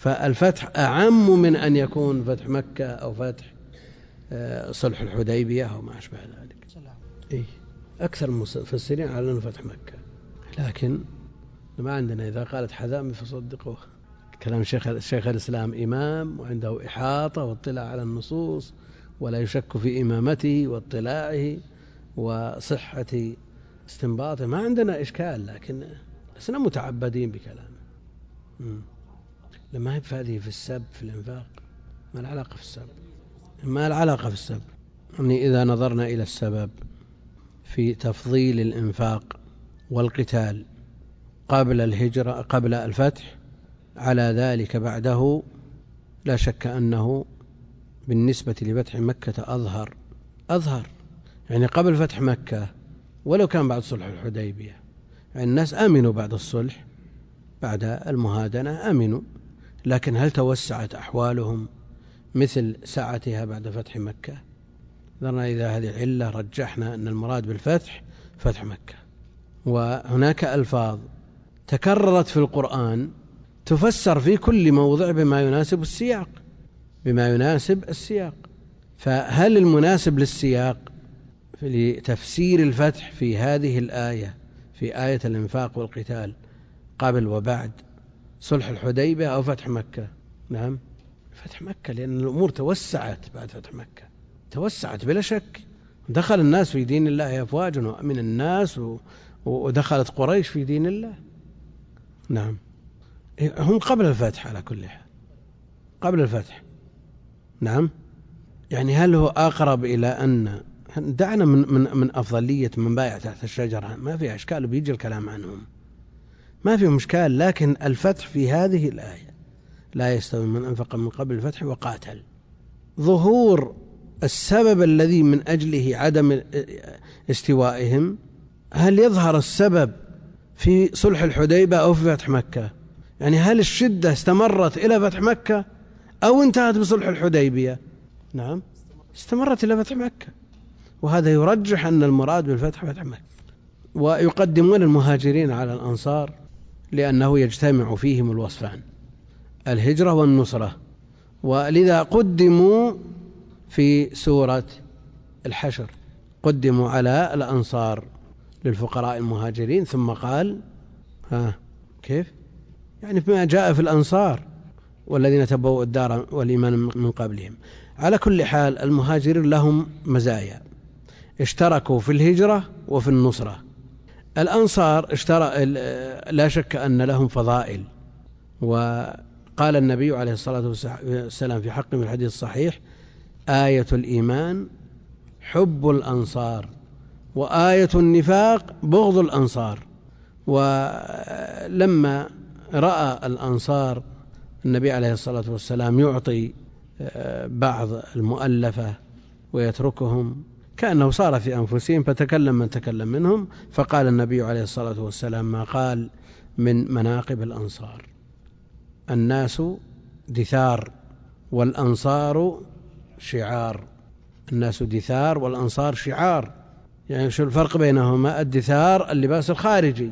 فالفتح أعم من أن يكون فتح مكة أو فتح صلح الحديبية أو ما أشبه ذلك. إيه؟ أكثر المفسرين على أنه فتح مكة، لكن ما عندنا إذا قالت حذامي فصدقوه. كلام شيخ الإسلام إمام وعنده إحاطة واطلاع على النصوص ولا يشك في إمامته واطلاعه وصحة استنباطه، ما عندنا إشكال، لكن لسنا متعبدين بكلامه. لما هي هذه في السب في الإنفاق، ما العلاقة في السب؟ ما العلاقة في السب؟ يعني إذا نظرنا إلى السبب في تفضيل الإنفاق والقتال قبل الهجرة قبل الفتح على ذلك بعده، لا شك أنه بالنسبة لفتح مكة أظهر. يعني قبل فتح مكة ولو كان بعد صلح الحديبية، يعني الناس آمنوا بعد الصلح، بعد المهادنة آمنوا، لكن هل توسعت أحوالهم مثل ساعتها بعد فتح مكة؟ نظرنا إذا هذه العلة رجحنا أن المراد بالفتح فتح مكة. وهناك ألفاظ تكررت في القرآن تفسر في كل موضع بما يناسب السياق. فهل المناسب للسياق لتفسير الفتح في هذه الآية، في آية الإنفاق والقتال قبل وبعد صلح الحديبية أو فتح مكة؟ نعم فتح مكة، لأن الأمور توسعت بعد فتح مكة، توسعت بلا شك، دخل الناس في دين الله أفواجا وأمن الناس ودخلت قريش في دين الله. نعم هم قبل الفتح على كل حال، قبل الفتح. نعم يعني هل هو أقرب إلى أن دعنا من أفضلية من بايع تحت الشجرة، ما في أشكال بيجي الكلام عنهم، ما في مشكال، لكن الفتح في هذه الآية لا يستوي من أنفق من قبل الفتح وقاتل. ظهور السبب الذي من أجله عدم استوائهم، هل يظهر السبب في صلح الحديبية أو في فتح مكة؟ يعني هل الشدة استمرت إلى فتح مكة أو انتهت بصلح الحديبية؟ نعم استمرت إلى فتح مكة، وهذا يرجح أن المراد بالفتح فتح مكة. ويقدمون المهاجرين على الأنصار لأنه يجتمع فيهم الوصفان، الهجرة والنصرة، ولذا قدموا في سورة الحشر، قدموا على الأنصار للفقراء المهاجرين، ثم قال كيف؟ يعني بما جاء في الأنصار والذين تبوأوا الدار والإيمان من قبلهم. على كل حال المهاجرين لهم مزايا، اشتركوا في الهجرة وفي النصرة. الأنصار لا شك أن لهم فضائل، وقال النبي عليه الصلاة والسلام في حق من الحديث الصحيح: آية الإيمان حب الأنصار وآية النفاق بغض الأنصار. ولما رأى الأنصار النبي عليه الصلاة والسلام يعطي بعض المؤلفة ويتركهم، كأنه صار في أنفسهم، فتكلم من تكلم منهم، فقال النبي عليه الصلاة والسلام ما قال من مناقب الأنصار: الناس دثار والأنصار شعار. الناس دثار والأنصار شعار. يعني شو الفرق بينهما؟ الدثار اللباس الخارجي،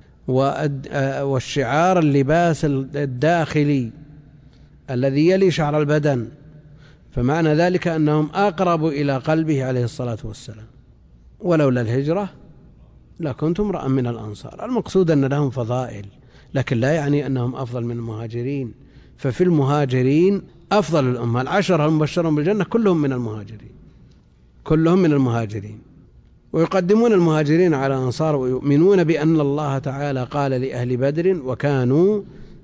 والشعار اللباس الداخلي الذي يلي شعر البدن. فمعنى ذلك أنهم أقرب إلى قلبه عليه الصلاة والسلام. ولولا الهجرة لكنت امرأ من الأنصار. المقصود أن لهم فضائل، لكن لا يعني أنهم أفضل من المهاجرين. ففي المهاجرين أفضل الأمة، 10 المبشرون بالجنة كلهم من المهاجرين، ويقدمون المهاجرين على الأنصار، ويؤمنون بأن الله تعالى قال لأهل بدر: وكانوا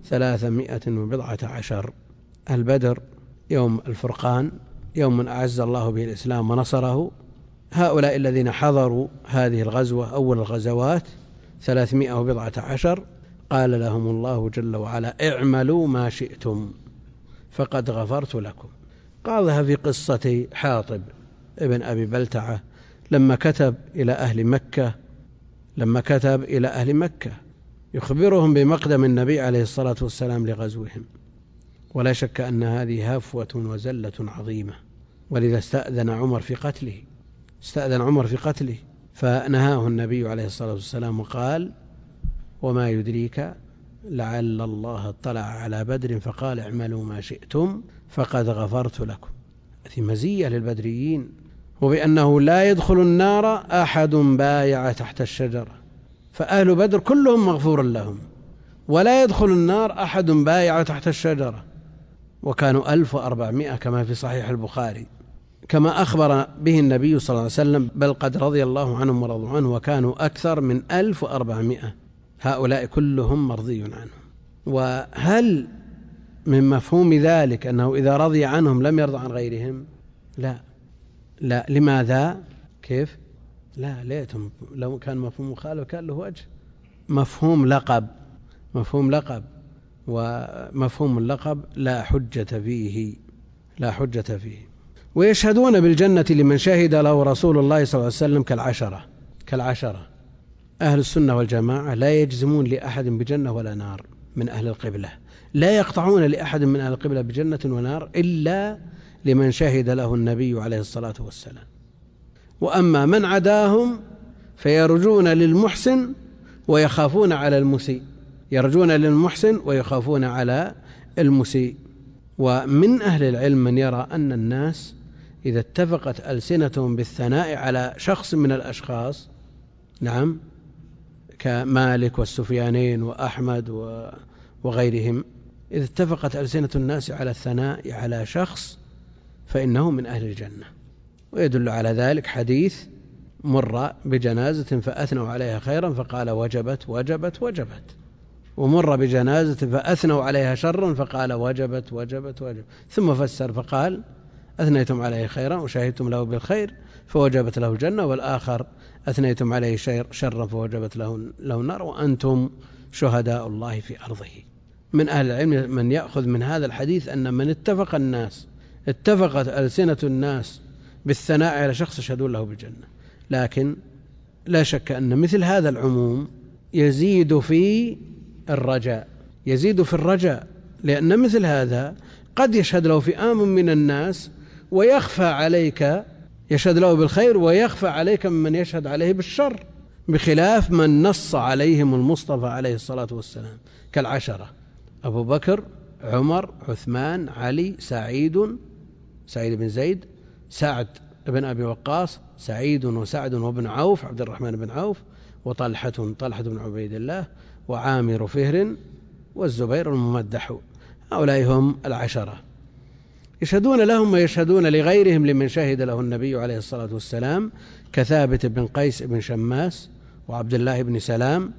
310. البدر يوم الفرقان، يوم أعز الله به الإسلام ونصره. هؤلاء الذين حضروا هذه الغزوة أول الغزوات 310 قال لهم الله جل وعلا: اعملوا ما شئتم فقد غفرت لكم. قالها في قصة حاطب ابن أبي بلتعة لما كتب إلى أهل مكة يخبرهم بمقدم النبي عليه الصلاة والسلام لغزوهم. ولا شك أن هذه هفوة وزلة عظيمة، ولذا استأذن عمر في قتله، فنهاه النبي عليه الصلاة والسلام وقال: وما يدريك لعل الله اطلع على بدر فقال اعملوا ما شئتم فقد غفرت لكم. هذه مزية للبدريين، وبأنه لا يدخل النار أحد بايع تحت الشجرة، فأهل بدر كلهم مغفور لهم، ولا يدخل النار أحد بايع تحت الشجرة، وكانوا 1400 كما في صحيح البخاري، كما أخبر به النبي صلى الله عليه وسلم، بل قد رضي الله عنهم ورضوا عنه وكانوا أكثر من 1400. هؤلاء كلهم مرضي عنهم. وهل من مفهوم ذلك أنه إذا رضي عنهم لم يرضى عن غيرهم؟ لا. لماذا؟ كيف؟ لا، ليتهم لو كان مفهوم مخالف كان له وجه. مفهوم لقب، ومفهوم اللقب لا حجة فيه. ويشهدون بالجنة لمن شهد له رسول الله صلى الله عليه وسلم كالعشرة. أهل السنة والجماعة لا يجزمون لأحد بجنة ولا نار من أهل القبلة، لا يقطعون لأحد من أهل القبلة بجنة ونار إلا لمن شهد له النبي عليه الصلاة والسلام. وأما من عداهم فيرجون للمحسن ويخافون على المسيء. ومن أهل العلم من يرى أن الناس إذا اتفقت ألسنتهم بالثناء على شخص من الأشخاص، نعم، كمالك والسفيانين وأحمد وغيرهم، إذا اتفقت ألسنة الناس على الثناء على شخص فإنه من أهل الجنة. ويدل على ذلك حديث مر بجنازة فأثنوا عليها خيرا فقال وجبت، ومر بجنازة فأثنوا عليها شرا فقال وجبت، ثم فسر فقال أثنيتم عليه خيرا وشهدتم له بالخير فوجبت له الجنة، والآخر أثنيتم عليه شرا فوجبت له النار وأنتم شهداء الله في أرضه. من أهل العلم من يأخذ من هذا الحديث أن من اتفقت ألسنة الناس بالثناء على شخص يشهدون له بالجنة. لكن لا شك أن مثل هذا العموم يزيد في الرجاء، لأن مثل هذا قد يشهد له فئام من الناس ويخفى عليك، يشهد له بالخير ويخفى عليك من يشهد عليه بالشر، بخلاف من نص عليهم المصطفى عليه الصلاة والسلام كالعشرة: أبو بكر، عمر، عثمان، علي، سعيد بن زيد، سعد بن أبي وقاص، سعيد وسعد وابن عوف، عبد الرحمن بن عوف، وطلحة بن عبيد الله، وعامر فهر، والزبير الممدح. هؤلاء هم العشرة، يشهدون لهم ويشهدون لغيرهم لمن شهد له النبي عليه الصلاة والسلام، كثابت بن قيس بن شماس، وعبد الله بن سلام،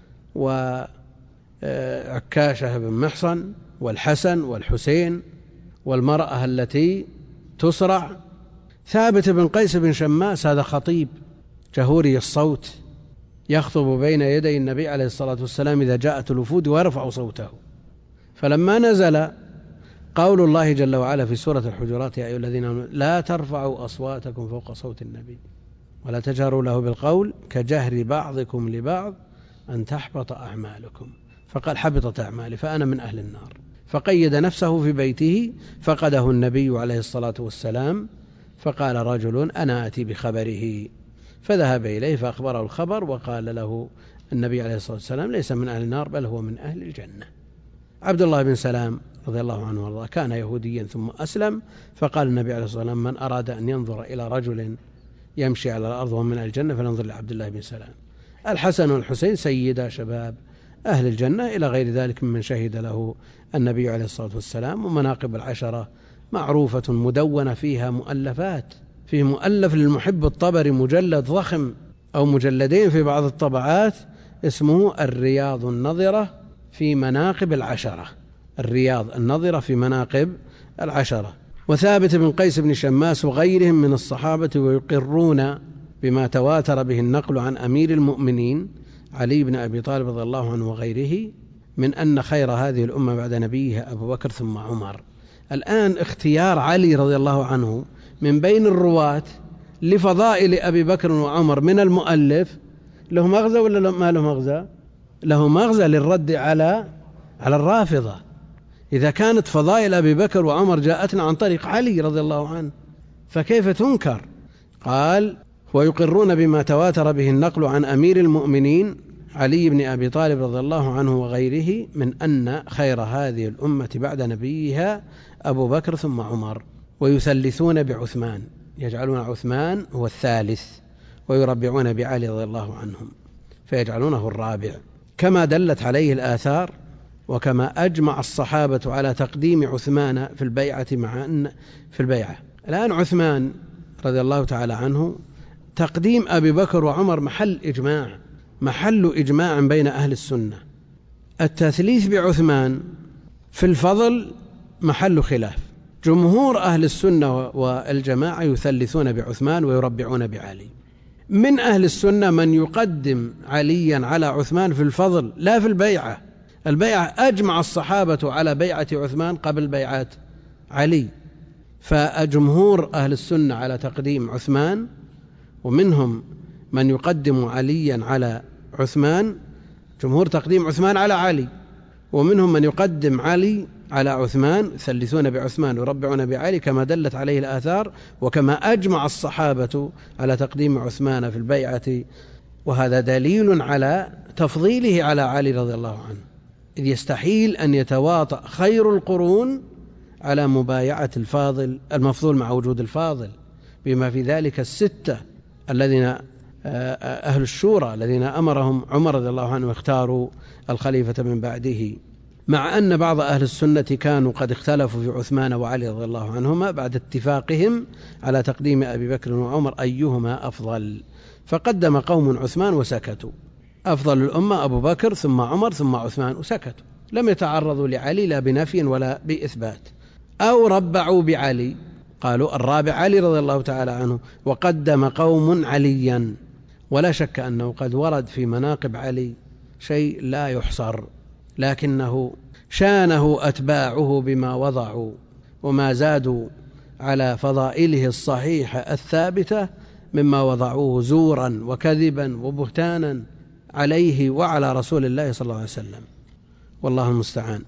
وعكاشة بن محصن، والحسن والحسين، والمرأة التي تسرع. ثابت بن قيس بن شماس هذا خطيب جهوري الصوت، يخطب بين يدي النبي عليه الصلاة والسلام إذا جاءت الوفود ويرفع صوته. فلما نزل قول الله جل وعلا في سورة الحجرات: يا أيها الذين آمنوا لا ترفعوا أصواتكم فوق صوت النبي ولا تجهروا له بالقول كجهر بعضكم لبعض أن تحبط أعمالكم، فقال: حبطت أعمالي فأنا من أهل النار. فقيد نفسه في بيته، فقده النبي عليه الصلاة والسلام، فقال رجل: أنا آتي بخبره، فذهب إليه فأخبره الخبر، وقال له النبي عليه الصلاة والسلام: ليس من أهل النار بل هو من أهل الجنة. عبد الله بن سلام رضي الله عنه وارضاه كان يهوديا ثم أسلم، فقال النبي عليه الصلاة والسلام: من أراد أن ينظر إلى رجل يمشي على الأرض ومن أهل الجنة فلينظر لعبد الله بن سلام. الحسن والحسين سيدا شباب أهل الجنة، إلى غير ذلك ممن شهد له النبي عليه الصلاة والسلام. ومناقب العشرة معروفة مدونة فيها مؤلفات، فيه مؤلف للمحب الطبري مجلد ضخم أو مجلدين في بعض الطبعات اسمه الرياض النظرة في مناقب العشرة. وثابت بن قيس بن شماس وغيرهم من الصحابة ويقرون بما تواتر به النقل عن أمير المؤمنين علي بن أبي طالب رضي الله عنه وغيره من أن خير هذه الأمة بعد نبيها أبو بكر ثم عمر. الآن اختيار علي رضي الله عنه من بين الرواة لفضائل أبي بكر وعمر من المؤلف له مغزى ولا ما له مغزى؟ له مغزى للرد على الرافضة. إذا كانت فضائل أبي بكر وعمر جاءتنا عن طريق علي رضي الله عنه فكيف تنكر؟ قال: ويقرون بما تواتر به النقل عن أمير المؤمنين علي بن أبي طالب رضي الله عنه وغيره من أن خير هذه الأمة بعد نبيها أبو بكر ثم عمر، ويثلثون بعثمان، يجعلون عثمان هو الثالث، ويربعون بعلي رضي الله عنهم فيجعلونه الرابع، كما دلت عليه الآثار، وكما أجمع الصحابة على تقديم عثمان في البيعة، مع أن في البيعة الآن عثمان رضي الله تعالى عنه تقديم أبي بكر وعمر محل إجماع بين أهل السنة. التثليث بعثمان في الفضل محل خلاف، جمهور أهل السنة والجماعة يثلثون بعثمان ويربعون بعلي. من أهل السنة من يقدم عليا على عثمان في الفضل لا في البيعة. البيعة أجمع الصحابة على بيعة عثمان قبل بيعة علي، فجمهور أهل السنة على تقديم عثمان، ومنهم من يقدم عليا على عثمان، جمهور تقديم عثمان على علي، ومنهم من يقدم علي على عثمان، يثلثون بعثمان ويربعون بعلي كما دلت عليه الآثار، وكما أجمع الصحابة على تقديم عثمان في البيعة، وهذا دليل على تفضيله على علي رضي الله عنه، إذ يستحيل أن يتواطأ خير القرون على مبايعة الفاضل المفضول مع وجود الفاضل، بما في ذلك الستة الذين أهل الشورى الذين أمرهم عمر رضي الله عنه اختاروا الخليفة من بعده، مع أن بعض أهل السنة كانوا قد اختلفوا في عثمان وعلي رضي الله عنهما بعد اتفاقهم على تقديم أبي بكر وعمر أيهما أفضل، فقدم قوم عثمان وسكتوا، أفضل الأمة أبو بكر ثم عمر ثم عثمان وسكتوا، لم يتعرضوا لعلي لا بنفي ولا بإثبات. أو ربعوا بعلي، قالوا الرابع علي رضي الله تعالى عنه، وقدم قوم عليا، ولا شك أنه قد ورد في مناقب علي شيء لا يحصر، لكنه شانه أتباعه بما وضعوا وما زادوا على فضائله الصحيحة الثابتة مما وضعوه زورا وكذبا وبهتانا عليه وعلى رسول الله صلى الله عليه وسلم، والله المستعان.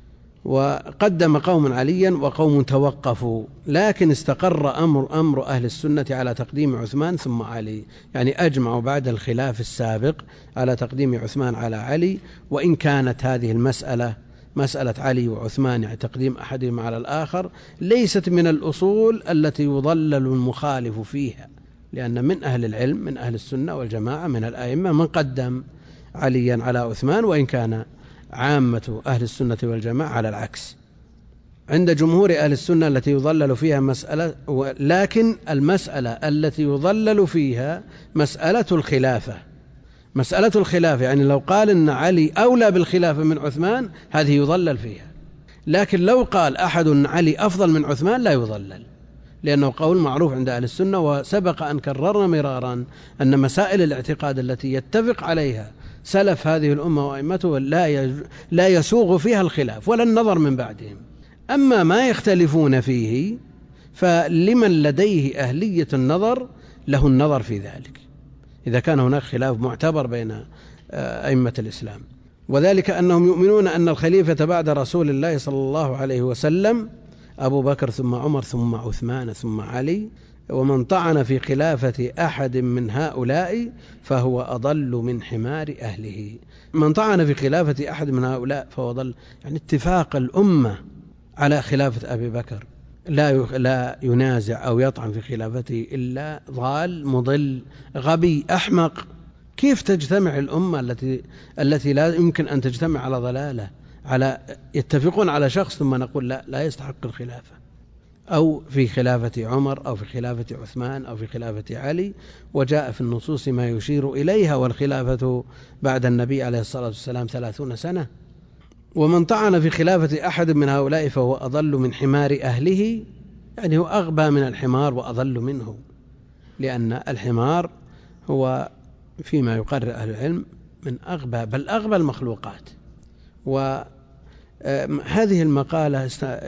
وقدم قوم عليا وقوم توقفوا، لكن استقر أمر أهل السنة على تقديم عثمان ثم علي، يعني أجمعوا بعد الخلاف السابق على تقديم عثمان على علي، وإن كانت هذه المسألة مسألة علي وعثمان، يعني تقديم أحدهم على الآخر، ليست من الأصول التي يضلل المخالف فيها، لأن من أهل العلم من أهل السنة والجماعة من الأئمة من قدم عليا على عثمان، وإن كان عامة أهل السنة والجماعة على العكس. عند جمهور أهل السنة التي يضلل فيها مسألة، لكن المسألة التي يضلل فيها مسألة الخلافة، يعني لو قال إن علي أولى بالخلافة من عثمان هذه يضلل فيها، لكن لو قال أحد إن علي أفضل من عثمان لا يضلل، لأنه قول معروف عند أهل السنة، وسبق أن كررنا مرارا أن مسائل الاعتقاد التي يتفق عليها سلف هذه الأمة وأئمته لا يسوغ فيها الخلاف ولا النظر من بعدهم. أما ما يختلفون فيه فلمن لديه أهلية النظر له النظر في ذلك، إذا كان هناك خلاف معتبر بين أئمة الإسلام، وذلك أنهم يؤمنون أن الخليفة بعد رسول الله صلى الله عليه وسلم أبو بكر ثم عمر ثم عثمان ثم علي، ومن طعن في خلافة أحد من هؤلاء فهو أضل من حمار أهله. من طعن في خلافة أحد من هؤلاء فهو أضل، يعني اتفاق الأمة على خلافة أبي بكر، لا ينازع أو يطعن في خلافته إلا ضال مضل غبي أحمق. كيف تجتمع الأمة التي لا يمكن أن تجتمع على ضلالة يتفقون على شخص ثم نقول لا يستحق الخلافة، أو في خلافة عمر أو في خلافة عثمان أو في خلافة علي، وجاء في النصوص ما يشير إليها، والخلافة بعد النبي عليه الصلاة والسلام 30 سنة. ومن طعن في خلافة أحد من هؤلاء فهو أضل من حمار أهله، يعني هو أغبى من الحمار وأضل منه، لأن الحمار هو فيما يقرر أهل العلم من أغبى بل أغبى المخلوقات. وهذه المقالة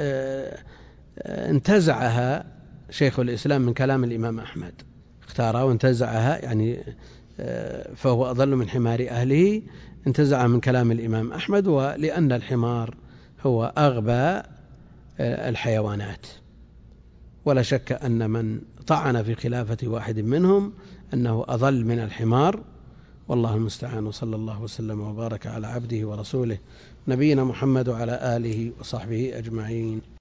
انتزعها شيخ الإسلام من كلام الإمام أحمد، اختارها وانتزعها، يعني فهو أضل من حمار أهله، انتزع من كلام الإمام أحمد، ولأن الحمار هو أغبى الحيوانات، ولا شك أن من طعن في خلافة واحد منهم أنه أضل من الحمار، والله المستعان. وصلى الله وسلم وبارك على عبده ورسوله نبينا محمد وعلى آله وصحبه أجمعين.